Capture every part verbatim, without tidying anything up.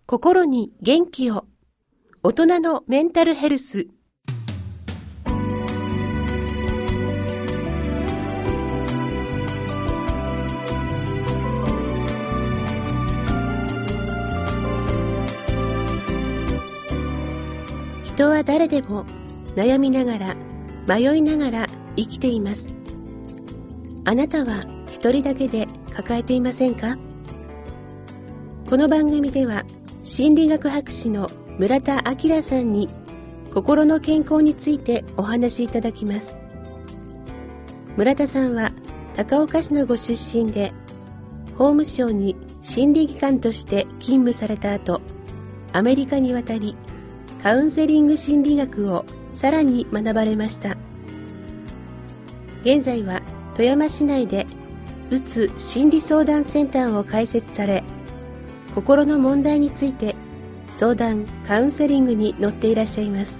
心に元気を。大人のメンタルヘルス。人は誰でも悩みながら迷いながら生きています。あなたは一人だけで抱えていませんか？この番組では心理学博士の村田明さんに心の健康についてお話しいただきます。村田さんは高岡市のご出身で、法務省に心理技官として勤務された後、アメリカに渡りカウンセリング心理学をさらに学ばれました。現在は富山市内でうつ心理相談センターを開設され、心の問題について相談・カウンセリングに乗っていらっしゃいます。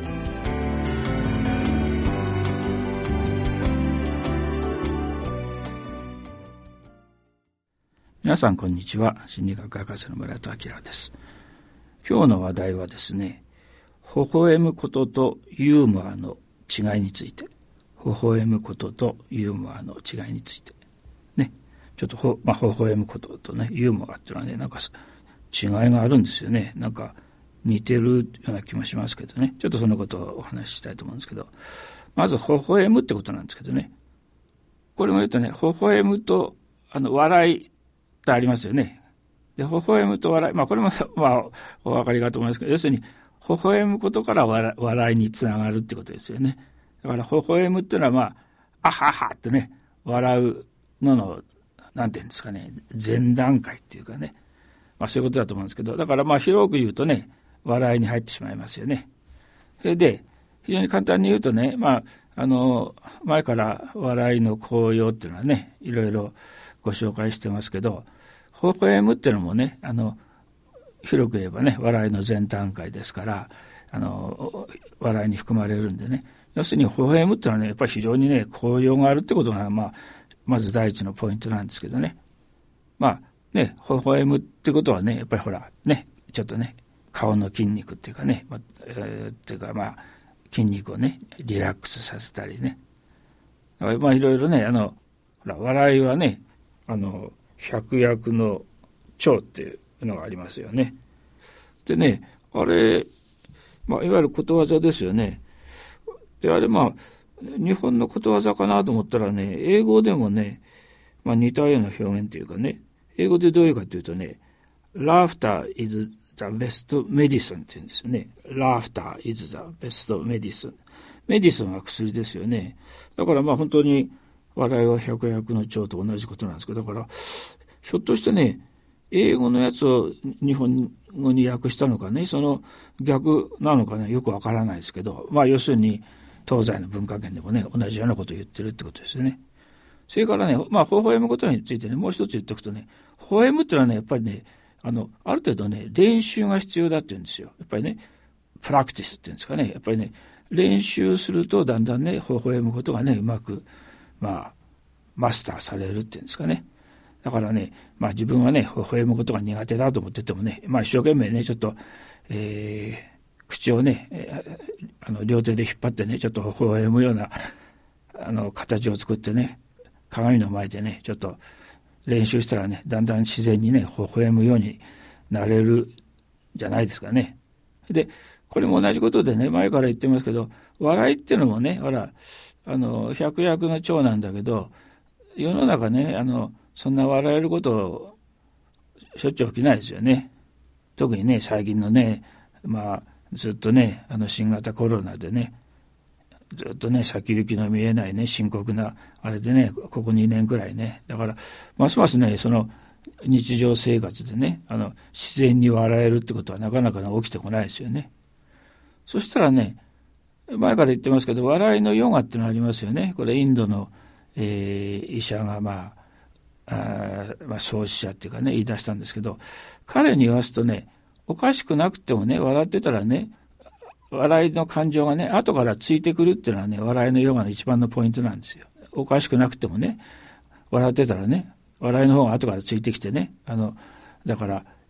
皆さんこんにちは。心理学博士の村田明です。今日の話題はですね、微笑むこととユーモアの違いについて、微笑むこととユーモアの違いについてね、ちょっとほ、まあ、微笑むこととね、ユーモアっていうのはね、なんか違いがあるんですよね。なんか似てるような気もしますけどね。ちょっとそのことをお話ししたいと思うんですけど、まず微笑むってことなんですけどね。これも言うとね、微笑むとあの笑いってありますよね。で、微笑むと笑い、まあこれもまあお分かりかと思いますけど、要するに微笑むことから笑、笑いにつながるってことですよね。だから微笑むっていうのはまああははってね、笑うののなんていうんですかね、前段階っていうかね、まあそういうことだと思うんですけど、だからまあ広く言うとね、笑いに入ってしまいますよね。それで非常に簡単に言うとね、まああの前から笑いの効用っていうのはね、いろいろご紹介してますけど、微笑むっていうのもね、あの広く言えばね、笑いの前段階ですから、あの笑いに含まれるんでね、要するに微笑むっていうのはね、やっぱり非常にね効用があるってことがまあまず第一のポイントなんですけどね。まあね、微笑むってことはね、やっぱりほらね、ちょっとね、顔の筋肉っていうかね、まあえー、っていうかまあ筋肉をねリラックスさせたりね。まあいろいろね、あのほら笑いはね、あの百薬の長っていうのがありますよね。でね、あれ、まあいわゆることわざですよね。であれまあ日本のことわざかなと思ったらね、英語でもね、まあ、似たような表現というかね、英語でどういうかというとね、laughter is the best medicine って言うんですよね。laughter is the best medicine。メディスンは薬ですよね。だからまあ本当に笑いは百薬の長と同じことなんですけど、だからひょっとしてね、英語のやつを日本語に訳したのかね、その逆なのかね、よくわからないですけど、まあ要するに東西の文化圏でもね、同じようなことを言ってるってことですよね。それからね、まあ、微笑むことについてね、もう一つ言っておくとね、微笑むっていうのはね、やっぱりね、あの、ある程度ね、練習が必要だって言うんですよ。やっぱりね、プラクティスっていうんですかね、やっぱりね、練習するとだんだんね、微笑むことがね、うまく、まあ、マスターされるっていうんですかね。だからね、まあ自分はね、微笑むことが苦手だと思っててもね、まあ一生懸命ね、ちょっと、えー、口をね、えー、あの両手で引っ張ってね、ちょっと微笑むようなあの形を作ってね、鏡の前でね、ちょっと練習したらね、だんだん自然にね、微笑むようになれるじゃないですかね。で、これも同じことでね、前から言ってますけど、笑いっていうのもね、ほら、あの百薬の長なんだけど、世の中ね、あのそんな笑えることしょっちゅう起きないですよね。特にね、最近のね、まあずっとね、あの新型コロナでね、ずっとね、先行きの見えないね、深刻なあれでね、ここにねんくらいね、だからますますね、その日常生活でね、あの自然に笑えるってことはなかなか起きてこないですよね。そしたらね、前から言ってますけど、笑いのヨガっていうのがありますよね。これインドの、えー、医者がまあ、あまあ創始者っていうかね、言い出したんですけど、彼に言わすとね、おかしくなくてもね、笑ってたらね、笑いの感情がね、後からついてくるっていうのはね、笑いのヨガの一番のポイントなんですよ。おかしくなくてもね、笑ってたらね、笑いの方が後からついてきてね、あの、だから、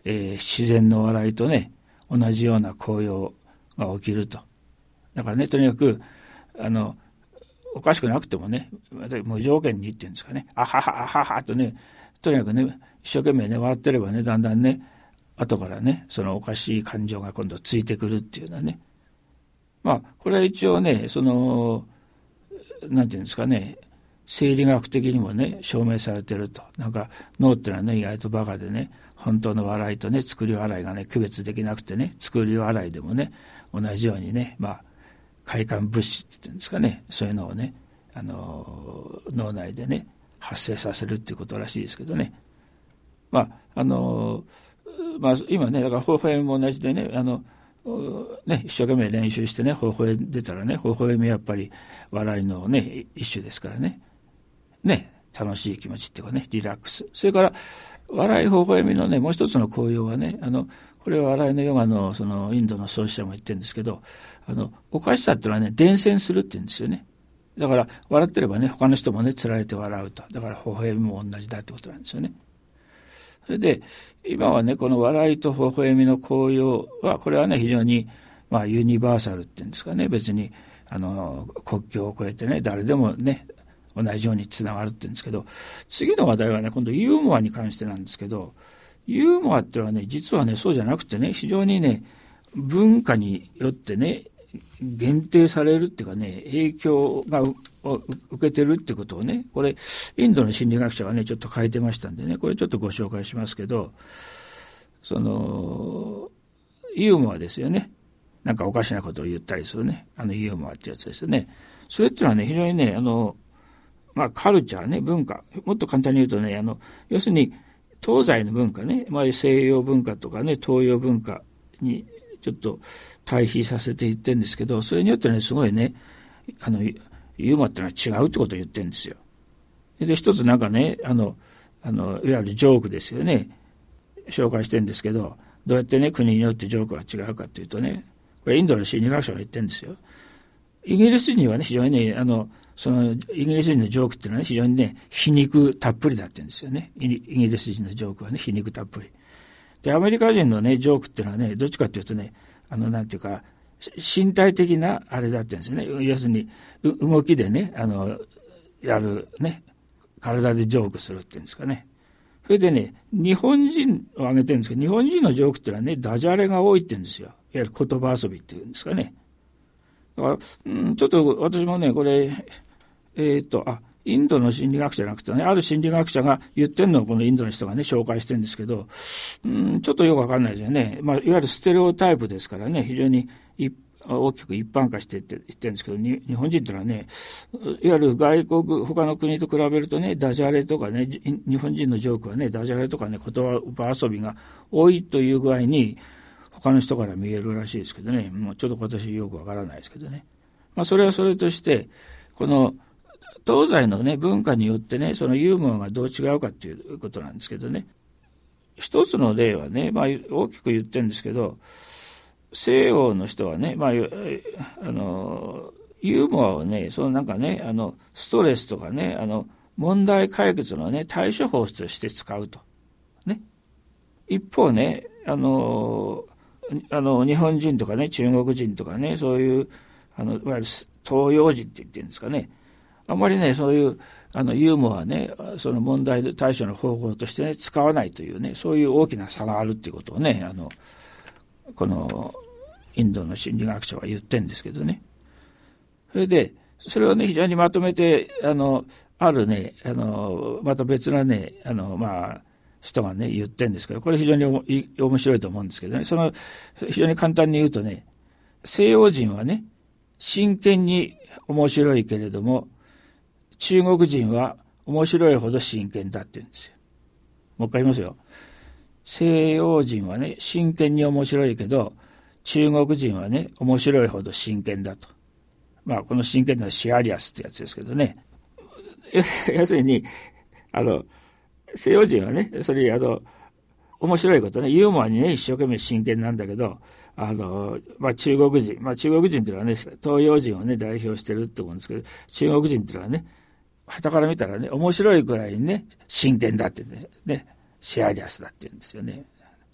えー、自然の笑いとね、同じような効用が起きると。だからね、とにかく、あの、おかしくなくてもね、無条件に言ってるんですかね、あはは、あははとね、とにかくね、一生懸命ね、笑ってればね、だんだんね、後からね、そのおかしい感情が今度ついてくるっていうのはね。まあ、これは一応ね、その、なんていうんですかね、生理学的にもね、証明されてると。なんか、脳ってのはね、意外とバカでね、本当の笑いとね、作り笑いがね、区別できなくてね、作り笑いでもね、同じようにね、まあ、快感物質っていうんですかね、そういうのをね、あの、脳内でね、発生させるっていうことらしいですけどね。まあ、あの、まあ、今ね、だから、微笑みも同じでね、あの、ね、一生懸命練習してね、微笑んでたらね、微笑みはやっぱり笑いのね、一種ですからね。ね、楽しい気持ちっていうかね、リラックス。それから、笑い、微笑みのね、もう一つの効用はね、あの、これは笑いのヨガの、その、インドの創始者も言ってるんですけど、あの、おかしさっていうのはね、伝染するって言うんですよね。だから、笑ってればね、他の人もね、つられて笑うと。だから、微笑みも同じだってことなんですよね。それで、今はね、この笑いと微笑みの効用は、これはね、非常に、まあ、ユニバーサルっていうんですかね、別に、あの、国境を越えてね、誰でもね、同じようにつながるって言うんですけど、次の話題はね、今度ユーモアに関してなんですけど、ユーモアってのはね、実はね、そうじゃなくてね、非常にね、文化によってね、限定されるっていうかね、影響がを受けてるってことをね、これ、インドの心理学者がね、ちょっと書いてましたんでね、これちょっとご紹介しますけど、その、ユーモアですよね。なんかおかしなことを言ったりするね。あのユーモアってやつですよね。それってのはね、非常にね、あの、まあ、カルチャーね、文化。もっと簡単に言うとね、あの、要するに、東西の文化ね、まあ、西洋文化とかね、東洋文化にちょっと対比させていってるんですけど、それによってね、すごいね、あの、ユーモアってのは違うってことを言ってるんですよ。で、一つなんかね、あの、あの、いわゆるジョークですよね、紹介してるんですけど、どうやってね、国によってジョークが違うかっていうとね、これインドの心理学者が言ってるんですよ。イギリス人はね、非常にね、あの、その、イギリス人のジョークっていうのはね、非常にね、皮肉たっぷりだって言うんですよね。イギリス人のジョークはね、皮肉たっぷり。で、アメリカ人のね、ジョークっていうのはね、どっちかっていうとね、あの、なんていうか、身体的なあれだって言うんですよね。要するに、動きでね、あの、やるね、体でジョークするっていうんですかね。それでね、日本人を挙げてるんですけど、日本人のジョークっていうのはね、ダジャレが多いって言うんですよ。いわゆる言葉遊びっていうんですかね。だから、うん、ちょっと私もね、これ、えー、っと、あ、インドの心理学者じゃなくてね、ある心理学者が言ってるのをこのインドの人がね、紹介してるんですけど、うん、ちょっとよくわかんないですよね。まあ、いわゆるステレオタイプですからね、非常に大きく一般化していって言ってるんですけど、日本人ってのはね、いわゆる外国、他の国と比べるとね、ダジャレとかね、日本人のジョークはね、ダジャレとかね、言葉遊びが多いという具合に、他の人から見えるらしいですけどね、もうちょっと私よくわからないですけどね。まあ、それはそれとして、この、東西のね、文化によってね、そのユーモアがどう違うかっていうことなんですけどね。一つの例はね、まあ、大きく言ってるんですけど、西洋の人はね、まあ、あの、ユーモアをね、そのなんかね、あの、ストレスとかね、あの、問題解決のね、対処法として使うと。ね。一方ね、あの、あの、日本人とかね、中国人とかね、そういう、あの、いわゆる東洋人って言ってるんですかね。あんまりね、そういう、あの、ユーモアはね、その問題対処の方法としてね、使わないというね、そういう大きな差があるっていうことをね、あの、この、インドの心理学者は言ってるんですけどね。それで、それをね、非常にまとめて、あの、あるね、あの、また別なね、あの、まあ、人がね、言ってるんですけど、これ非常に面白いと思うんですけどね、その、非常に簡単に言うとね、西洋人はね、真剣に面白いけれども、中国人は面白いほど真剣だって言うんですよ。もう一回言いますよ。西洋人はね、真剣に面白いけど、中国人はね、面白いほど真剣だと。まあ、この真剣なシアリアスってやつですけどね。要するに、あの、西洋人はね、それ、あの、面白いことね、ユーモアにね、一生懸命真剣なんだけど、あの、まあ、中国人、まあ、中国人っていうのはね、東洋人をね、代表してるって思うんですけど、中国人っていうのはね、傍から見たらね、面白いくらいにね、真剣だってね、ね、シアリアスだって言うんですよね。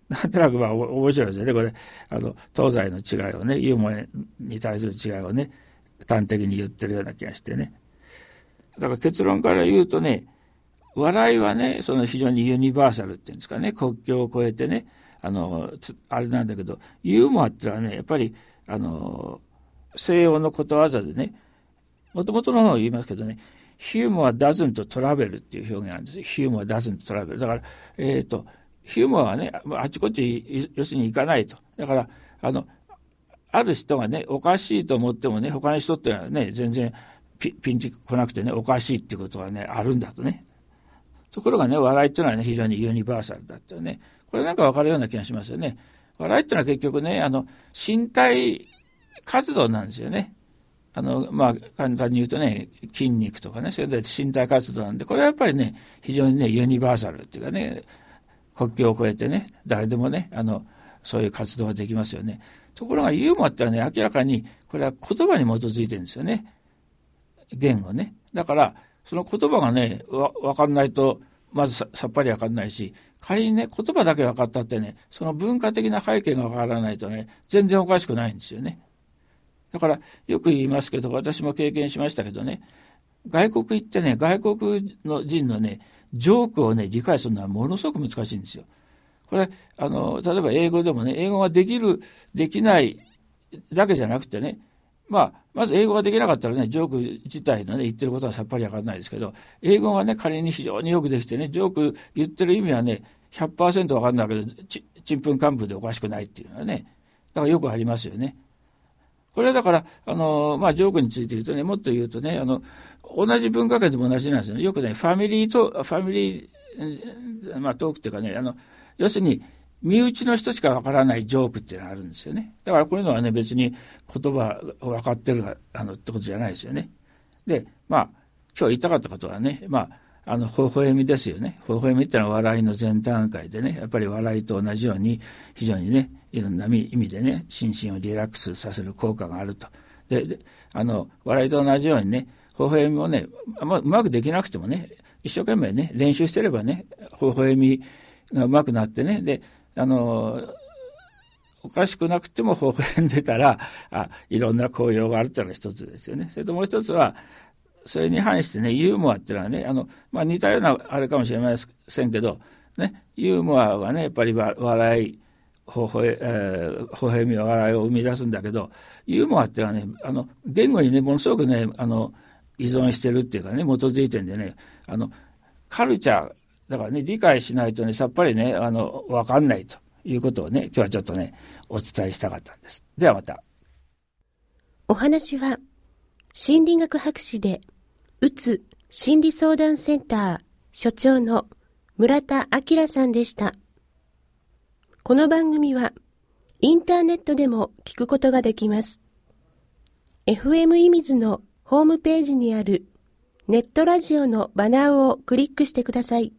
なんとなくまあ面白いですよね。これ、あの、東西の違いをね、ユーモアに対する違いをね、端的に言ってるような気がしてね。だから結論から言うとね、笑いはね、その非常にユニバーサルっていうんですかね、国境を越えてね、あの、あれなんだけど、ユーモアってのはね、やっぱり、あの、西洋のことわざでね、もともとの方を言いますけどね、humor doesn't travel っていう表現なんです。humor doesn't travel。だから、えっと、ヒューモアはね、あちこち、要するに行かないと。だから、あの、ある人がね、おかしいと思ってもね、他の人ってのはね、全然ピ、ピンチ来なくてね、おかしいっていうことがね、あるんだとね。ところがね、笑いっていうのはね、非常にユニバーサルだってね。これなんかわかるような気がしますよね。笑いっていうのは結局ね、あの、身体活動なんですよね。あの、まあ、簡単に言うとね、筋肉とかね、それで身体活動なんで、これはやっぱりね、非常にね、ユニバーサルっていうかね、国境を越えてね、誰でもね、あの、そういう活動ができますよね。ところがユーモアってのはね、明らかに、これは言葉に基づいてるんですよね。言語ね。だから、その言葉がね、わ、わかんないと、まず さ, さっぱりわかんないし、仮にね、言葉だけわかったってね、その文化的な背景がわからないとね、全然おかしくないんですよね。だから、よく言いますけど、私も経験しましたけどね、外国行ってね、外国の人のね、ジョークをね、理解するのはものすごく難しいんですよ。これ、あの、例えば英語でもね、英語ができる、できないだけじゃなくてね、まあ、まず英語ができなかったらね、ジョーク自体のね、言ってることはさっぱりわからないですけど、英語がね、仮に非常によくできてね、ジョーク言ってる意味はね、ひゃくパーセント わかんないけど、ち、ちんぷんかんぷんでおかしくないっていうのはね、だからよくありますよね。これはだから、あの、まあ、ジョークについて言うとね、もっと言うとね、あの、同じ文化圏でも同じなんですよね。よくね、ファミリーと、ファミリー、まあ、トークっていうかね、あの、要するに、身内の人しかわからないジョークっていうのがあるんですよね。だからこういうのはね、別に言葉分かってるあのってことじゃないですよね。で、まあ、今日言いたかったことはね、まあ、あの、微笑みですよね。微笑みってのは笑いの前段階でね、やっぱり笑いと同じように、非常にね、いろんな意味でね、心身をリラックスさせる効果があると。で、であの、笑いと同じようにね、微笑みもね、まあ、うまくできなくてもね、一生懸命ね、練習してればね、微笑みがうまくなってね、で、あの、おかしくなくても微笑んでたら、あ、いろんな効用があるというのが一つですよね。それともう一つは、それに反してね、ユーモアっていうのはね、あの、まあ、似たようなあれかもしれませんけど、ね、ユーモアがね、やっぱり笑い、微笑、えー、微笑み、笑いを生み出すんだけど、ユーモアっていうのはね、あの、言語にね、ものすごくね、あの、依存してるっていうかね、基づいてるんでね、あの、カルチャー、だからね、理解しないとね、さっぱりね、あの、わかんないということをね、今日はちょっとね、お伝えしたかったんです。ではまた。 お話は、心理学博士で、うつ心理相談センター所長の村田明さんでした。この番組は、インターネットでも聞くことができます。エフエム いみずのホームページにあるネットラジオのバナーをクリックしてください。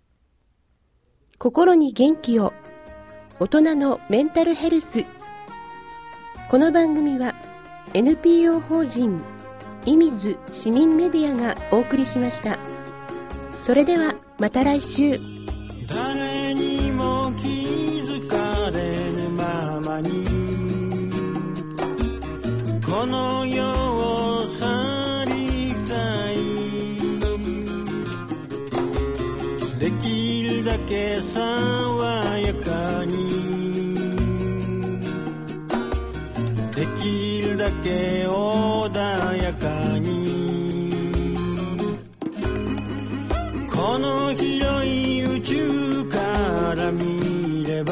心に元気を、大人のメンタルヘルス。この番組は エヌピーオー 法人いみず市民メディアがお送りしました。それではまた来週。 誰にも気づかれぬままにこの世を去りたい。できるだけ爽やかにできるだけ穏やかにこの広い宇宙から見れば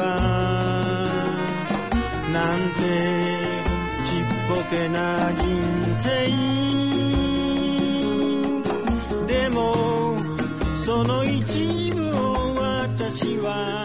なんてちっぽけな人生でもその一部を私は